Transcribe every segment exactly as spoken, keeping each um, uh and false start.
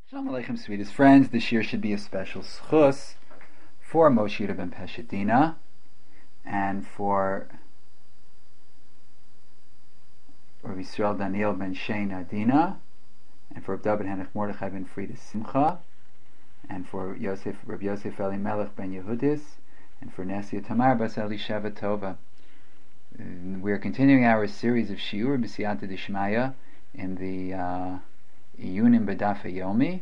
Shalom Aleichem, sweetest friends. This year should be a special schus for Moshe Yehuda ben Peshet and for Rabbi Yisrael Daniel ben Sheina Dina and for Rabbi David Henech Mordechai ben Frieda Simcha and for Yosef, Rabbi Yosef Elimelech ben Yehudis and for Nesia Tamar bas Elisheva Tova. We are continuing our series of Shiur B'Siyata D'Shmaya in the uh, Iyunim B'Daf Yomi,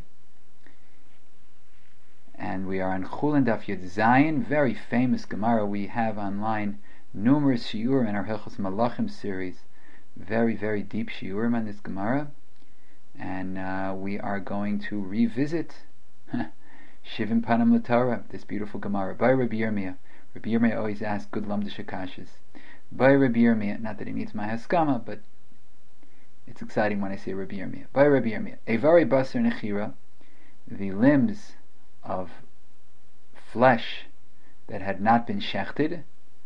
and we are on Chulin Daf Yud Zayin, very famous Gemara. We have online numerous Shiurim in our Hilchos Malachim series, very very deep Shiurim on this Gemara, and uh, we are going to revisit Shivim Panim L'Torah, this beautiful Gemara by Rabbi Yirmiyah. Rabbi Yirmiyah always asks good Lamdish Akashas. By Rabbi Yirmiyah, not that he needs my Haskama, but it's exciting when I say Rabbi Yirmiyah. By Rabbi Yirmiyah, Eivari Basar Nechira, the limbs of flesh that had not been shechted,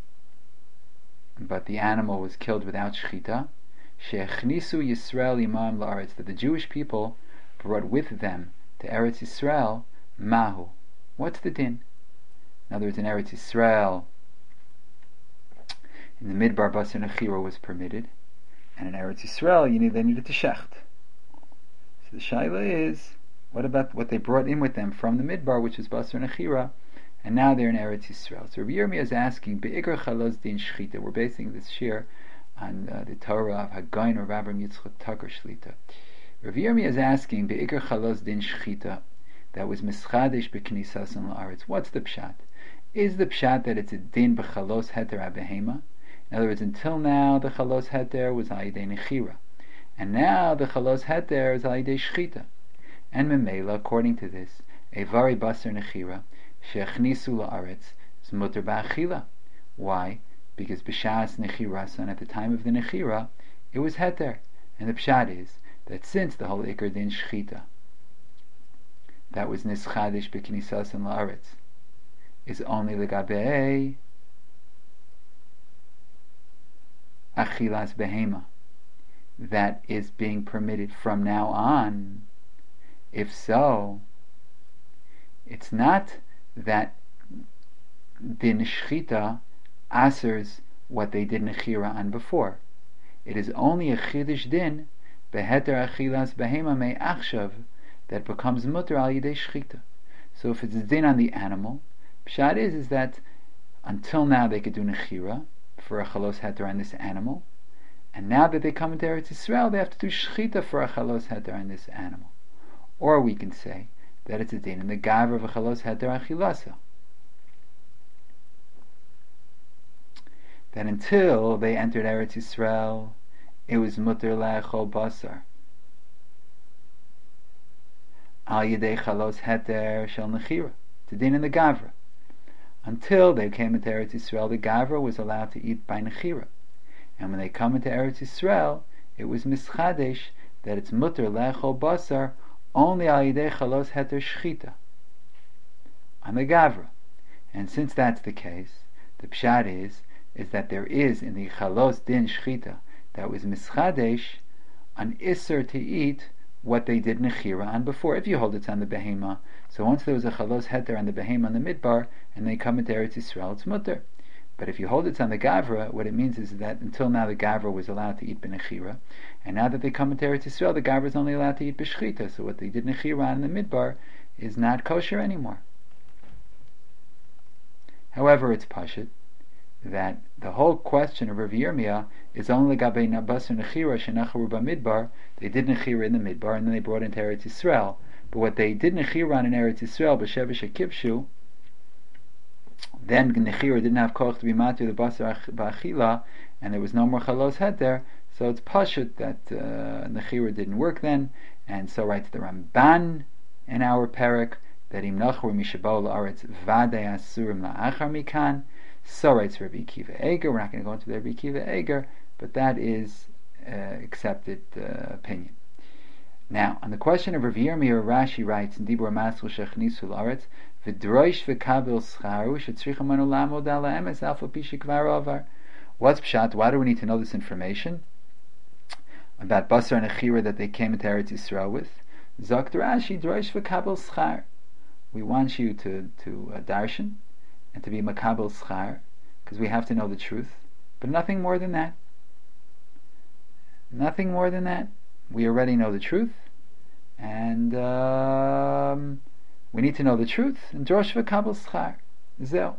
but the animal was killed without shechita, Shechnisu Yisrael Imam La'aretz, that the Jewish people brought with them to Eretz Yisrael, Mahu. What's the din? In other words, in Eretz Yisrael, in the Midbar Basar Nechira was permitted, and in Eretz Yisrael, you need, they needed to shecht. So the shaila is, what about what they brought in with them from the Midbar, which is Basar Nechira, and now they're in Eretz Yisrael? So Rabbi Yirmiyah is asking, Be'ikar Chalos Din Shchita. We're basing this shir on uh, the Torah of Haggayin or Rabbi Yitzchak Tucker Shlita. Rabbi Yirmiyah is asking, Be'ikar Chalos Din Shchita, that was Mischadesh B'Knisas and La'aretz. What's the pshat? Is the pshat that it's a din b'chalos heter abehema? In other words, until now the chalos heter was ayidei nechira, and now the chalos heter is ayidei shchita. And memela, according to this, evari basar nechira shechnisu la'aretz is muter ba'achila. Why? Because b'shas nechirasan, at the time of the nechira, it was heter, and the pshat is that since the whole ikar din shchita that was nischadesh b'knisas and la'aretz is only legabei achilas behema, that is being permitted from now on. If so, it's not that din shchita asers what they did nechira on before. It is only a chidush din beheter achilas behema me achshav that becomes mutter al yidei shchita. So if it's a din on the animal, pshat is is that until now they could do nechira for a chalos heter on this animal, and now that they come into Eretz Yisrael, they have to do shchita for a chalos heter on this animal. Or we can say that it's a din in the gavra of a chalos heter achilasa, that until they entered Eretz Yisrael, it was mutter la'echol basar al yedei chalos heter shel nechira. It's a din in the gavra. Until they came into Eretz Yisrael, the Gavra was allowed to eat by Nechira. And when they come into Eretz Yisrael, it was Mischadesh that it's mutter lechol basar only al yidei chalos heter shchita on the Gavra. And since that's the case, the pshat is is that there is in the chalos din shchita that was Mischadesh an isser to eat what they did nechira on before, if you hold it's on the behema. So once there was a chalos heter on the behema on the midbar, and they come into Eretz Yisrael, it's mutter. But if you hold it's on the gavra, what it means is that until now the gavra was allowed to eat b'nechira, and now that they come into Eretz Yisrael, the gavra is only allowed to eat b'shchita. So what they did nechira on in the midbar is not kosher anymore. However, it's pashut that the whole question of Rav Yirmiyah is only gabei basar nechira shenacharu b'midbar. They did nechira in the midbar, and then they brought into Eretz Yisrael. But what they did nechira on in Eretz Yisrael, b'shevish akivshu, then nechira didn't have koch to be matu the basar ba'achila, and there was no more chalos heter. So it's pashut that uh, nechira didn't work then, and so writes the Ramban in our perek that im nachru mishabol la'aretz vadei asurim la'achar mikan. So writes Rabbi Akiva Eger. We're not going to go into the Rabbi Akiva Eger, but that is uh, accepted uh, opinion. Now, on the question of Rav Yirmiyah, Rashi writes in Dibur Masl Shechnisu La'aretz v'droish v'kabel scharu shetzricha manu lamod al ha'emes alfa pi shekvar avar. What's pshat? Why do we need to know this information about basar and nechira that they came into Eretz Yisrael with? Zakt Rashi, Droish v'kabel schar. We want you to, to uh, darshan, and to be makabel schar, because we have to know the truth, but nothing more than that. Nothing more than that. We already know the truth, and um, we need to know the truth, and drosh v'kabel schar. Zeh.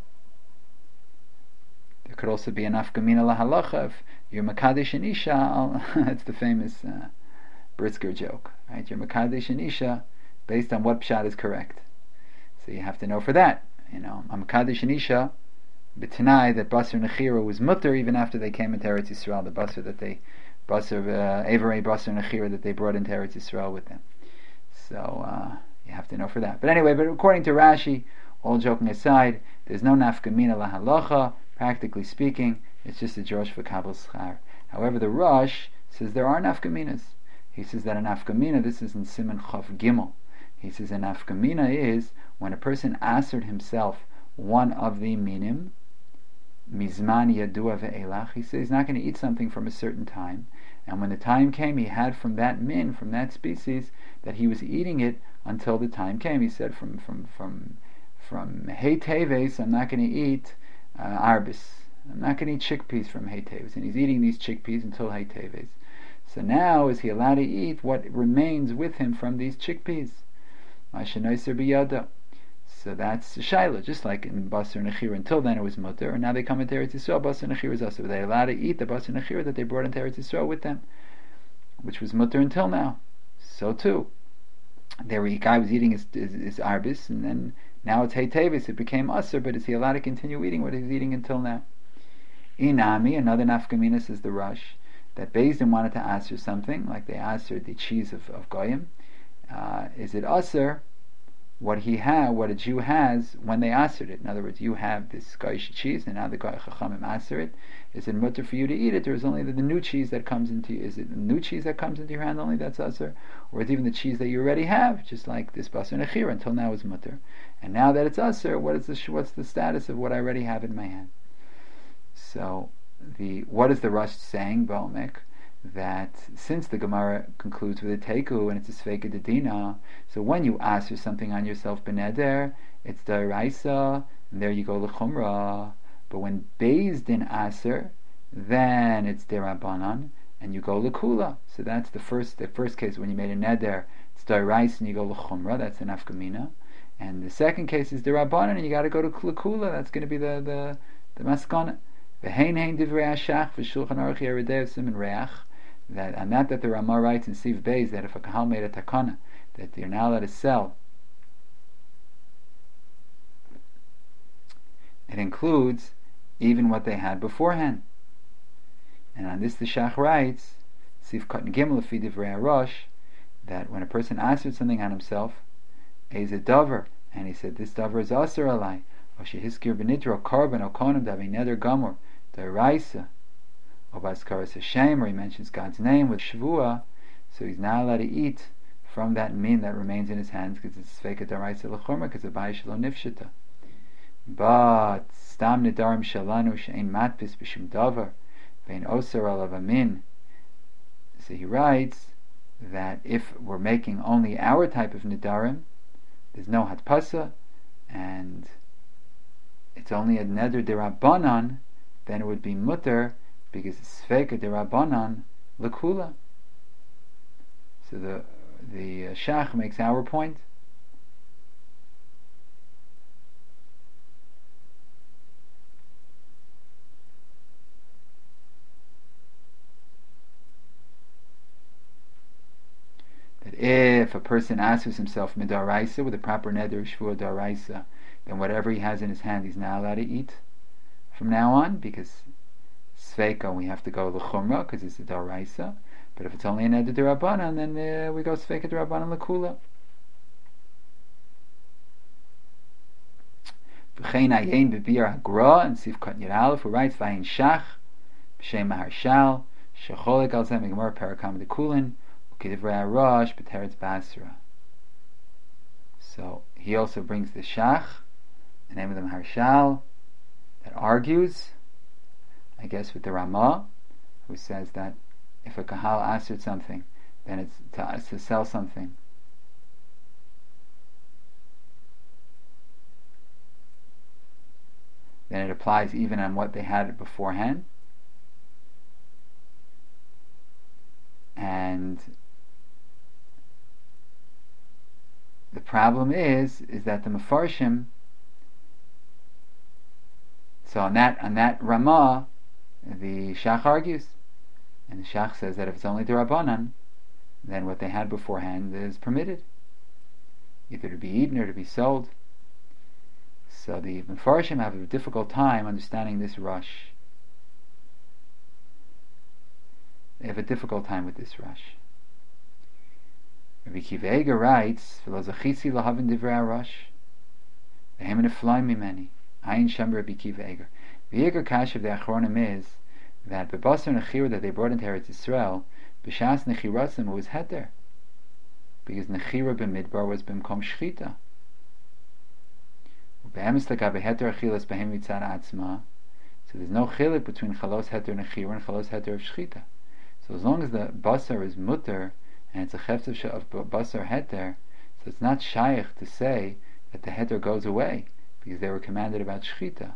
There could also be an afkamina lahalacha if you're makadesh and isha. That's the famous uh, Britzker joke, right? You're makadesh and isha based on what pshat is correct. So you have to know for that. You know, I'm makadesh and isha b'tanai that Basar Nechira was mutter even after they came into Eretz Yisrael. The Basar that they Basar uh, Averei Basar Nechira that they brought into Eretz Yisrael with them. So uh, you have to know for that. But anyway, but according to Rashi, all joking aside, there's no nafkamina lahalacha. Practically speaking, it's just a drosh v'kabel schar. However, the Rosh says there are nafkaminas. He says that an nafkamina, this is in Siman Chav Gimel. He says an nafkamina is when a person answered himself one of the minim, mizman yadua ve'elach. He says he's not going to eat something from a certain time, and when the time came, he had from that min, from that species, that he was eating it until the time came. He said from from from from Hey Teves, I'm not going to eat uh, arbis. I'm not going to eat chickpeas from Hey Teves, and he's eating these chickpeas until Hey Teves. So now, is he allowed to eat what remains with him from these chickpeas? Mashenoiser biyada. So that's Shaila, just like in Basar Nechira. Until then it was mutter, and now they come into Eretz Yisrael. Basar Nechira is also. They're allowed to eat the Basar Nechira that they brought into Eretz Yisrael with them, which was mutter until now. So too, there a guy was eating his, his, his arbis, and then now it's Hey Tevis. It became Asr, but is he allowed to continue eating what he's eating until now? Inami, another nafkamina, says the Rosh, that Beis Din wanted to answer something, like they answered the cheese of, of Goyim. Uh, is it Asr what he had, what a Jew has when they answered it? In other words, you have this Goyish cheese, and now the Goy Chachamim answer it. Is it mutter for you to eat it, or is only the, the new cheese that comes into? Is it the new cheese that comes into your hand only that's Asr, or is it even the cheese that you already have, just like this Basar Nechira until now is mutter, and now that it's Asr, what is the what's the status of what I already have in my hand? So, the what is the Rosh saying, Ba'omek? That since the Gemara concludes with a teiku and it's a sveika dedina, so when you answer something on yourself beneder, it's da'iraisa, and there you go l'chumra. But when Beis Din aser, then it's derabanan, and you go l'kula. So that's the first the first case when you made a neder, it's da'iraisa and you go l'chumra. That's an afkamina. And the second case is derabanan, and you got to go to l'kula. That's going to be the the the maskana. V'hein hein divrei hashach v'shulchan aruch yeridei siman reach. That and that that the Ramah writes in Siv Beis that if a kahal made a takana that you're now allowed to sell, it includes even what they had beforehand. And on this the Shach writes, Siv Katan Gimel Fi Divrei Rosh, that when a person answered something on himself, is a dover, and he said this dover is aser alai, or shehiskir benidro korban okonim davi neder gamor da'iraisa. Or Baskaras Hashem, or he mentions God's name with Shavua, so he's not allowed to eat from that min that remains in his hands because it's Sveika Daraisa L'chorma, because the Bayish Lo Nifshita. But Stam Nidarim Shalanu She'ein Matpis B'Shum Davar Vein Osar Alav Amin. So he writes that if we're making only our type of Nidarim, there's no Hatpasa, and it's only a Neder Derabanan, then it would be Mutter, because it's Sveika derabanan l'kula. So the the uh, Shach makes our point. That if a person answers himself midaraisa with a proper neder shvua daraisa, then whatever he has in his hand he's now allowed to eat from now on, because Sveika, we have to go l'chumra because it's a daraisa. But if it's only an eder derabanan, then uh, we go Sveika derabanan l'kula. V'chein ayin b'bir hagra and Sif Kat Yud Aleph, who writes v'ayin shach b'shem maharshal shecholik al zeh megamor parakam dekulin u'kedivrei harash b'teretz basra. So he also brings the shach, the name of the maharshal, that argues, I guess, with the Ramah, who says that if a kahal answered something, then it's to, to sell something then it applies even on what they had beforehand. And the problem is, is that the Mefarshim, so on that on that Ramah, the Shach argues, and the Shach says that if it's only the Rabbanan, then what they had beforehand is permitted, either to be eaten or to be sold. So the Mefarshim have a difficult time understanding this rush. They have a difficult time with this rush. Rabbi Akiva Eiger writes, "V'lo zachitzi lahavin divrei rush, v'hem neflai mimeni." Ayin Shem Rabbi Akiva Eiger. The Eiger Kash of the Achronim is that bebasar nechira that they brought into Eretz Yisrael, b'shas nechirasim it was heter, because nechira b'midbar was b'mkom shchita. U'be'emes lagabe heter achilas b'hem mitzad atzma. So there's no chilik between chalos heter nechira and chalos heter of shchita. So as long as the basar is mutter and it's a chefetz of basar heter, so it's not shaykh to say that the heter goes away because they were commanded about shchita.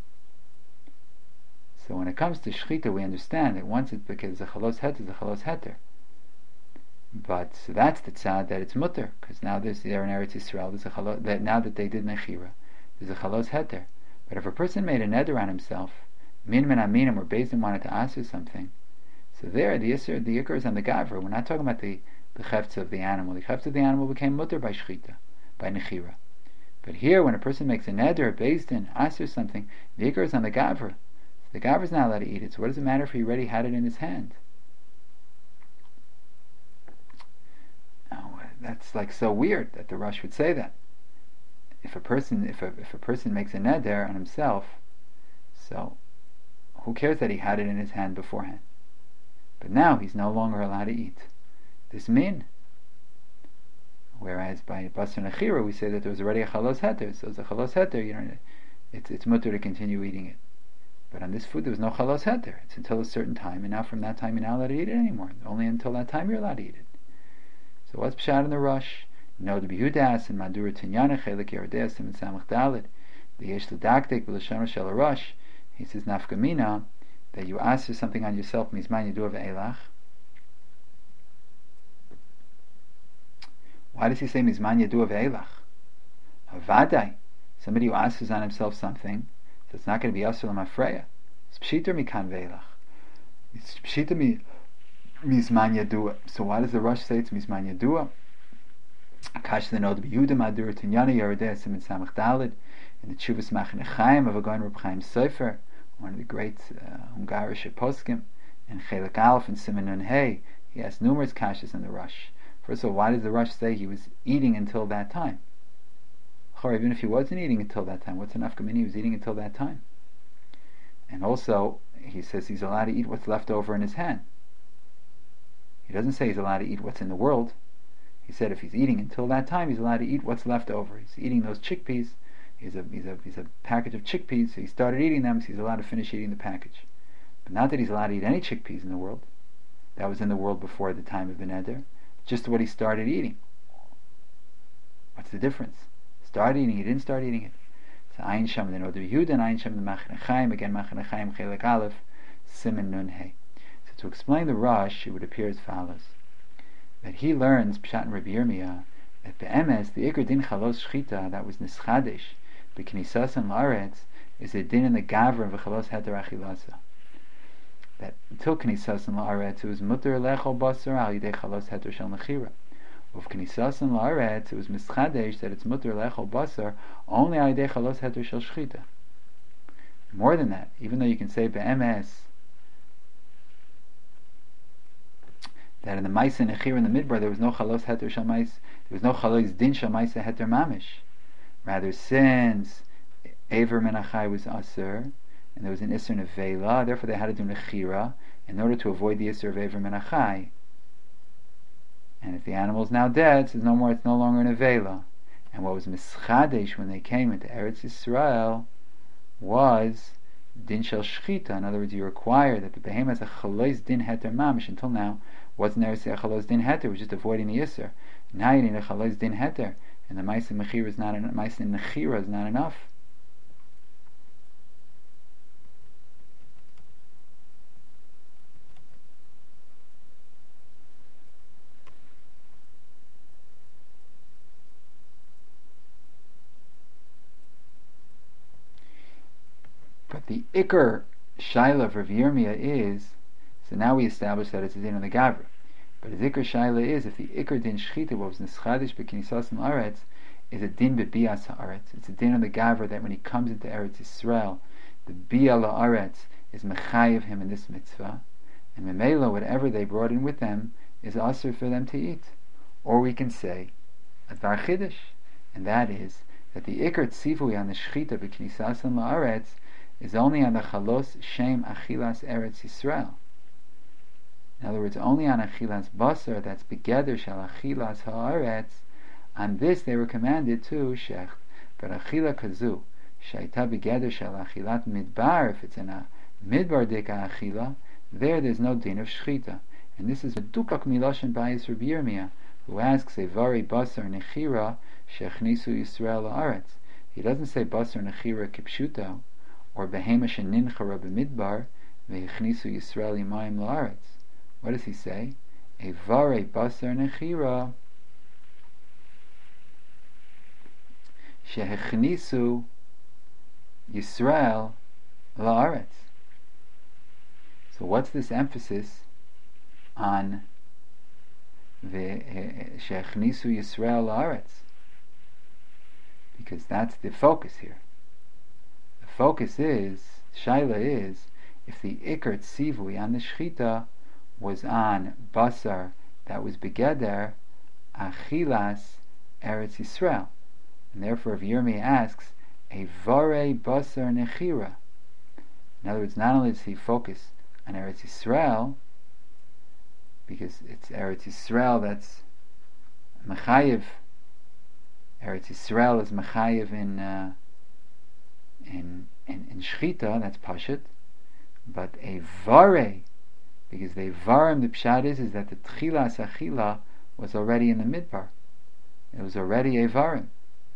So when it comes to shchita, we understand that once it's because the chalos heter is a chalos heter. But so that's the tzad that it's mutter, because now there's there in Eretz Yisrael there's a chalos, that now that they did nechira, there's a chalos heter. But if a person made a neder on himself, min min aminim or Bezdin wanted to answer something, so there the Yisr, the Yikr is on the Gavra. We're not talking about the the chefetz of the animal. The chefetz of the animal became mutter by shchita, by nechira. But here, when a person makes a neder, Bezdin, answers something, the Yikr is on the Gavra. So the Gavra is not allowed to eat it. So what does it matter if he already had it in his hand? Now, that's like so weird that the Rosh would say that. If a person, if a if a person makes a neder on himself, so who cares that he had it in his hand beforehand? But now he's no longer allowed to eat this min. Whereas by basar nechira we say that there was already a chalos heter, so it's a chalos heter, you know, it's it's mutter to continue eating it. But on this food there was no chalos heter. It's until a certain time, and now from that time you're not allowed to eat it anymore. Only until that time you're allowed to eat it. So what's pshat in the rush? You know the Behudas and Madura Tinyana Chelik Yerodeas and Samach Dalit, the Yesh L'Daktik B'Lashon Shel Rush. He says nafkamina that you answer something on yourself mizman yedu ve'elach. Why does he say mizman yedu ve'elach? Avadai, somebody who answers on himself something, so it's not going to be asur l'mafreya. It's pshiter mikan ve'elach. It's pshiter mi mizman yedu. So why does the Rush say it's mizman yedu? Akash the nod b'Yehuda Madur Tinyana Yerodei Simin Samach Dalid in the Tshuvas Machne Chaim of a Gaon Reb Chaim Sofer, one of the great uh, Ungarish poskim, and Chelik Aleph and Simin Nun Hey. He has numerous kashas in the Rush. First of all, why does the Rush say he was eating until that time? Or even if he wasn't eating until that time, what's enough kamini? He was eating until that time. And also, he says he's allowed to eat what's left over in his hand. He doesn't say he's allowed to eat what's in the world. He said if he's eating until that time, he's allowed to eat what's left over. He's eating those chickpeas. He's a he's a he's a package of chickpeas. So he started eating them, so he's allowed to finish eating the package. But not that he's allowed to eat any chickpeas in the world. That was in the world before the time of the neder. Just what he started eating. What's the difference? Started eating, he didn't start eating it. So Ayin Shem the Nod Yehuda and Ayin Shem the Machne Chaim, again Machne Chaim Chelik Aleph Simin Nun Hey. So to explain the Rush, it would appear as follows: that he learns Pshat and Rabbi Yirmiyah that the Emes, the Iker Din Chalos Shchita, that was Nischadesh, B'Knisas and La'aretz, is a din in the Gavra of Chalos Heter Achilasa. That until Knisas and La'aretz, it was Mutter Lechol Basar Al Yidei Chalos Heter Shel Nechira. Of Knisas and La'aretz, it was Mischadesh that it's Mutter Lechol Basar only Al Yidei Chalos Heter Shel Shchita. More than that, even though you can say Be'emes that in the Maisa Nechir in the Midbar there was no Chalos Heter Shal Mais, there was no Chalos Din Shal Maisa Heter Mamish. Rather, since Aver Menachai was Asur, and there was an Isser Nevela, therefore they had to do Nechira in order to avoid the Isser of Aver Menachai. And if the animal is now dead, so it's no more, it's no longer an Nevela. And what was Mischadesh when they came into Eretz Yisrael was Din Shal Shchita. In other words, you require that the behemoth has a Chalos Din Heter Mamish. Until now, wasn't there a Chalos Din Heter? It was just avoiding the Yisr. Now you need a Chalos Din Heter, and the Maisa Mechira is not enough. Maisa Nechira is not enough. the Iker Shaila of Rav Yirmiyah is, so now we establish that it's a din on the Gavra. But his Iker Shaila is, if the Iker din Shchita, what was Neschadish B'Knisas and Aretz, is a din B'Bias Ha'aretz. It's a din on the Gavra that when he comes into Eretz Yisrael, the Bia La'aretz is Mechayiv him in this mitzvah, and Memela, whatever they brought in with them, is asur for them to eat. Or we can say, Advar Chiddush, and that is, that the Iker Tzivui on the Shchita B'Knisas and La'aretz is only on the Chalos Shem Achilas Eretz Yisrael. In other words, only on Achilas Basar, that's Begeder Shal Achilas Ha'aretz, on this they were commanded to Shecht. But Achila Kazu, Shaita Begeder Shal Achilat Midbar, if it's in a Midbar Dika Achila, there there's no din of Shchita. And this is Dukak Miloshen Bayis Rabbi Yirmiyah, who asks, Evari Basar Nechira Shechnisu Yisrael La'aretz. He doesn't say Basar Nechira Kipshuto, or Behema Shenincha Rabbi Midbar, Vechnisu Yisrael Yimayim La'aretz. What does he say? Evarei basar nechira shehechnisu Yisrael la'aretz. So what's this emphasis on the shehechnisu Yisrael la'aretz? Because that's the focus here. The focus is, Shaila is, if the Iker Tzivui on the Shchita was on basar that was begeder achilas Eretz Yisrael, and therefore if Yirmiyah asks a varei basar nechira, in other words, not only does he focus on Eretz Yisrael, because it's Eretz Yisrael that's mechayiv, Eretz Yisrael is mechayiv in uh, in in, in shchita, that's pashut, but a varei, because the varim, the pshat is, is that the tchilas achila was already in the midbar. It was already a varim.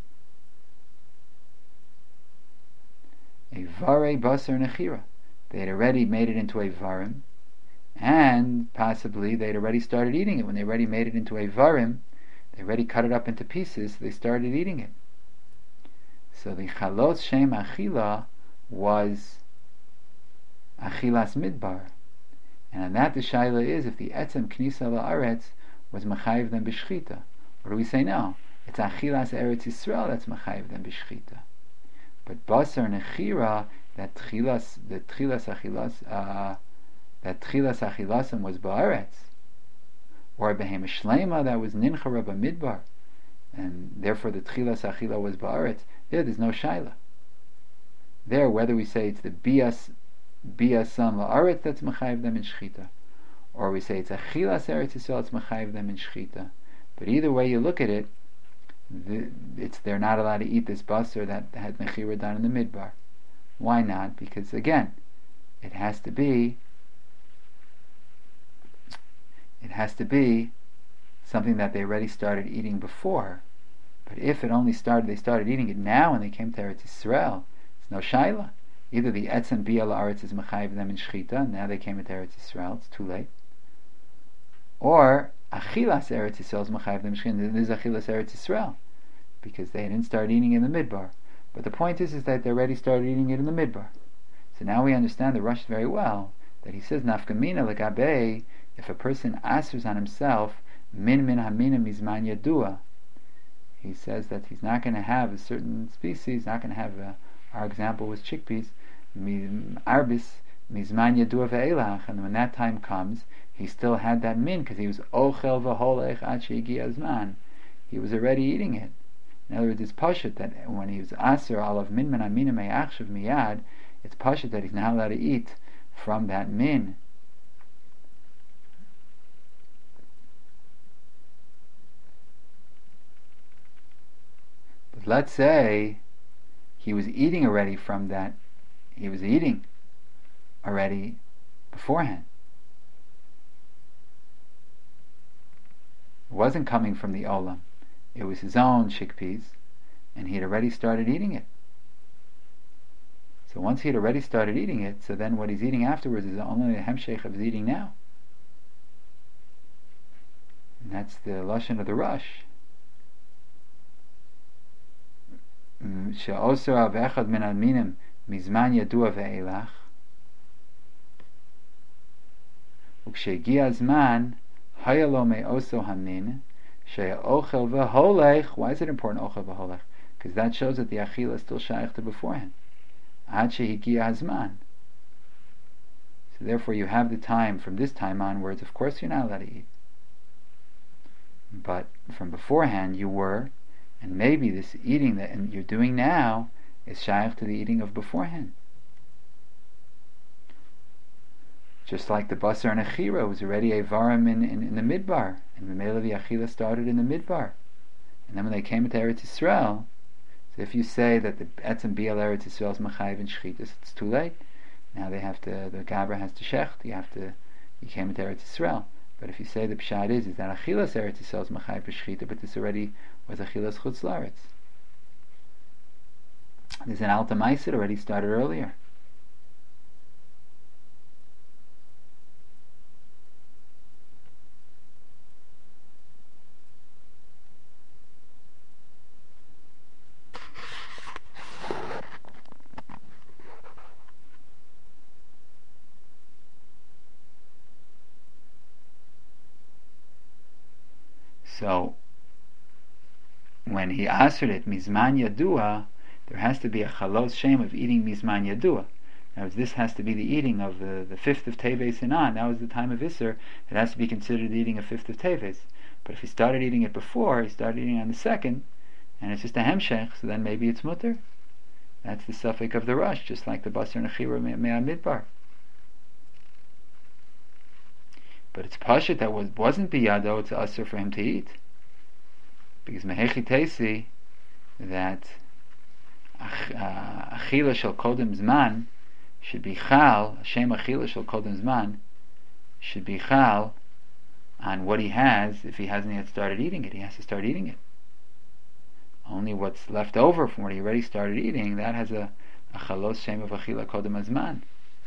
A varei basar nechira. They had already made it into a varim, and possibly they had already started eating it. When they already made it into a varim, they already cut it up into pieces, so they started eating it. So the chalos shem achila was achilas midbar. And on that the shaila is, if the etzem knisa la'aretz was mechayiv them b'shchita. What do we say now? It's achilas Eretz Yisrael that's mechayiv them b'shchita. But basar nechira, that tchilas, the tchilas achilas, uh, that tchilas achilasam was ba'aretz, or behema shleima that was nincha rabba midbar, and therefore the tchilas achila was ba'aretz. There, there's no shaila. There, whether we say it's the bias biasam la'aretz that's mechayiv them in shchita, or we say it's achilas Eretz Yisrael that's mechayiv them in shchita. But either way you look at it, the, it's they're not allowed to eat this basar that had nechira done in the midbar. Why not? Because again, it has to be it has to be something that they already started eating before. But if it only started, they started eating it now when they came to Eretz Yisrael, it's no shaila. Either the etzem bia la'aretz is mechayiv them in shchita, now they came into Eretz Yisrael, it's too late. Or achilas Eretz Yisrael is mechayiv them in shchita, this is achilas Eretz Yisrael, because they didn't start eating in the midbar. But the point is, is that they already started eating it in the midbar. So now we understand the Rush very well, that he says, nafkamina legabe, if a person asers on himself, min min hamina mizman yadua, he says that he's not going to have a certain species, not going to have a, our example was chickpeas, arbis mizman yadua ve'elach, and when that time comes, he still had that min, because he was ochel v'holech ad she'igi azman, he was already eating it. In other words, it's pashut that when he was aser alav min min amina me'achshav miyad, it's pashut that he's not allowed to eat from that min. But let's say he was eating already from that, he was eating already beforehand. It wasn't coming from the olam. It was his own chickpeas, and he had already started eating it. So once he had already started eating it, so then what he's eating afterwards is only the hemshech of his eating now. And that's the lashon of the Rush. She'osar av echad min alminim mizman yadua ve'elach, ukshegia zman hayalo me'oso hamin sheya ochel v'holech. Why is it important ochel v'holech? Because that shows that the achila is still shaykh to beforehand. Ad shehigia hazman. So therefore you have the time from this time onwards. Of course you're not allowed to eat, but from beforehand you were, and maybe this eating that you're doing now is shaykh to the eating of beforehand. Just like the basar and achira was already a varim in, in, in the midbar, and the mele of the achila started in the midbar, and then when they came into Eretz Yisrael, so if you say that the etzem bial Eretz Yisrael is machayiv and shchitas, it's too late. Now they have to, the gabra has to shecht. You have to, you came into Eretz Yisrael. But if you say the pshat is, is that achilas Eretz Yisrael is machayiv b'shchita, but this already was achilas chutz la'aretz. There's an alta ma'aser already started earlier. So, when he answered it, mizman yadua, there has to be a chalos shem of eating mizman yadua. Now, this has to be the eating of the, the fifth of Teves and on. That was the time of Isser. It has to be considered the eating of fifth of Teves. But if he started eating it before, he started eating on the second, and it's just a hemshech, so then maybe it's mutter. That's the suffix of the rush, just like the basar and achira me'ah midbar. But it's pashut that was, wasn't biyado, it's asur for him to eat. Because mehechi teisi, that achila shel kodem zman should be chal, Hashem achila shel kodem zman should be chal on what he has. If he hasn't yet started eating it, he has to start eating it. Only what's left over from what he already started eating, that has a, a chalos shem of achila kodem zman.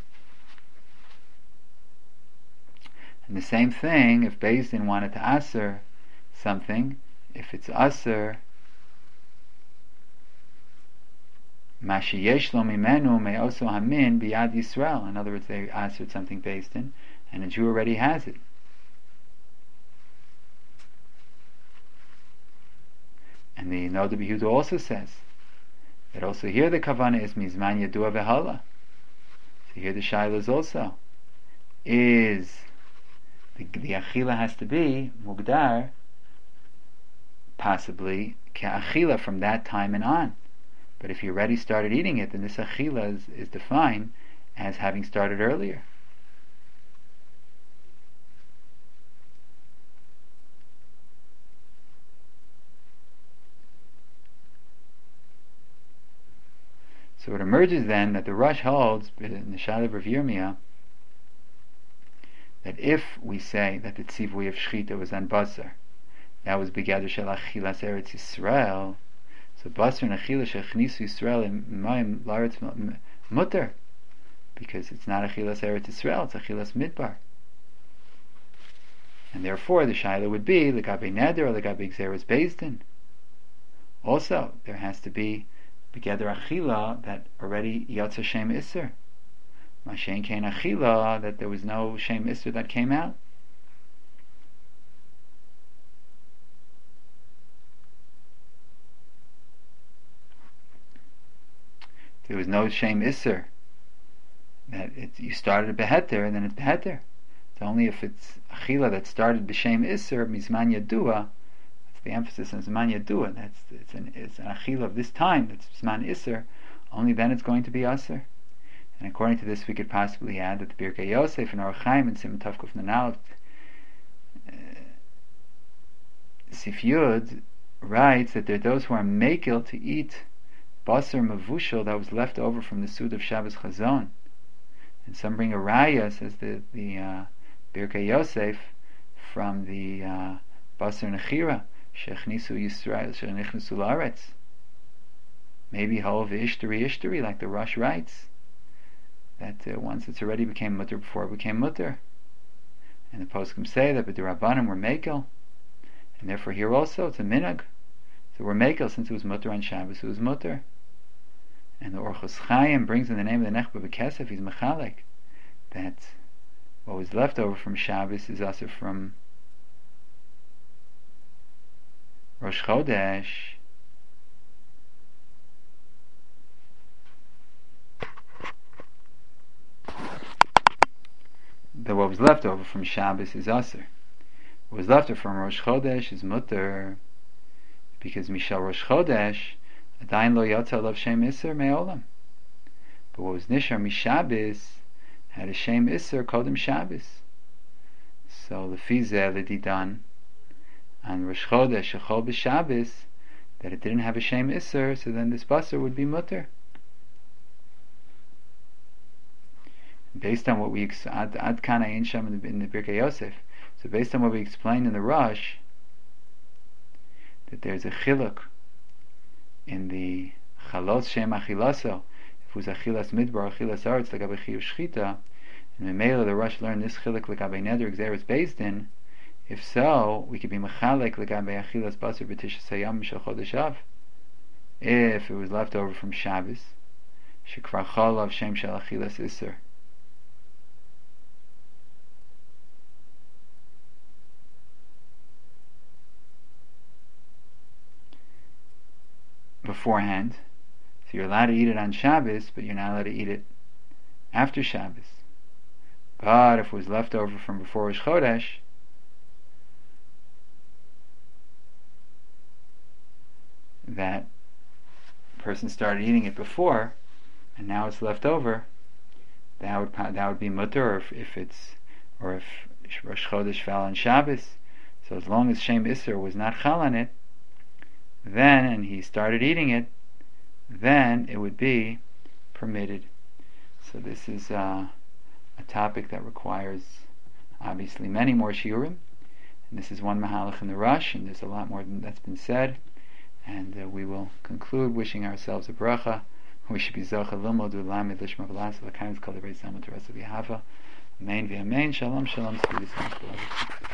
And the same thing, if Beis Din wanted to aser something, if it's aser, mashi yesh lo mimenu me'oso hamin biyad Yisrael. In other words, they asered something Beis Din, and a Jew already has it. And the Noda B'Yehuda also says that also here the kavana is mizman yadua v'hala. So here the shaila is also is the, the achila has to be mugdar, possibly ke'achila from that time and on. But if you already started eating it, then this achila is, is defined as having started earlier. So it emerges then that the Rush holds in the Shad of Rav Yirmiyah that if we say that the tzivui of shchita was on basar, that was begather shel achilas Eretz Yisrael. So basar and achilas shechnisu Yisrael in mayim la'aretz mutter, because it's not achilas Eretz Yisrael, it's achilas midbar. And therefore the shaila would be legabe neder or legabe gzeras Beis Din. Also, there has to be begather achila that already yatsa shem iser. Mashen kein achila, that there was no shem iser that came out. There was no shem iser that it, you started a beheter and then it's beheter. It's only if it's achila that started b'shem iser mizman yadua. That's the emphasis on zman yadua. That's it's an it's an achila of this time. That's zman iser. Only then it's going to be aser. And according to this, we could possibly add that the Birkei Yosef and Orach Chaim and Simon Tov Kuf Nanal Sif Yud writes that there are those who are mekel to eat basar mavushal that was left over from the Sud of Shabbos Chazon. And some bring a raya, says the the uh, Birkei Yosef, from the uh, basar nechira shechnisu Yisrael shechnisu la'aretz. Maybe hol v'ishtari ishtari, like the Rush writes, that uh, once it's already became mutter before it became mutter. And the poskim say that but the Rabbanim were mekel, and therefore here also it's a minhag. So we're mekel since it was mutter on Shabbos, it was mutter. And the Orchos Chaim brings in the name of the Nechba B'Kesef, he's Mechalek, that what was left over from Shabbos is also from Rosh Chodesh. That what was left over from Shabbos is Aser. What was left over from Rosh Chodesh is Mutter, because Mishal Rosh Chodesh Adain lo yatsa alav shem iser me'olam. But what was Nishar Mishabbos had a shem iser kodem Shabbos. So the Fizeh L'didan on Rosh Chodesh Shechol B'Shabbos that it didn't have a shem iser, so then this basar would be mutter. Based on what we ad ad kana in Sham in the Birkei Yosef, so based on what we explained in the Rosh, that there's a chiluk in the chalos shem achilaso, if it was achilas midbar, achilas aretz, legabe chiyuv shchita, and the Mela the Rosh learned this chiluk legabe neder exeris based in. If so, we could be mechalek legabe achilas basar b'tishas hayam mishal chodesh av. If it was left over from Shabbos, shekvar chalav shem shel achilas iser. Beforehand, so you're allowed to eat it on Shabbos, but you're not allowed to eat it after Shabbos. But if it was left over from before Rosh Chodesh, that person started eating it before, and now it's left over, that would that would be mutter, or if, if it's or if Rosh Chodesh fell on Shabbos. So as long as Shem Isser was not chal on it, then, and he started eating it, then it would be permitted. So this is uh, a topic that requires obviously many more shiurim, and this is one mahalach in the Rush, and there's a lot more that's been said, and uh, we will conclude wishing ourselves a bracha. We should be zocha lilmod u'lamid lishma v'las v'kayim kol the reis zalma teresa v'yahava. Amen v'amen. Shalom shalom.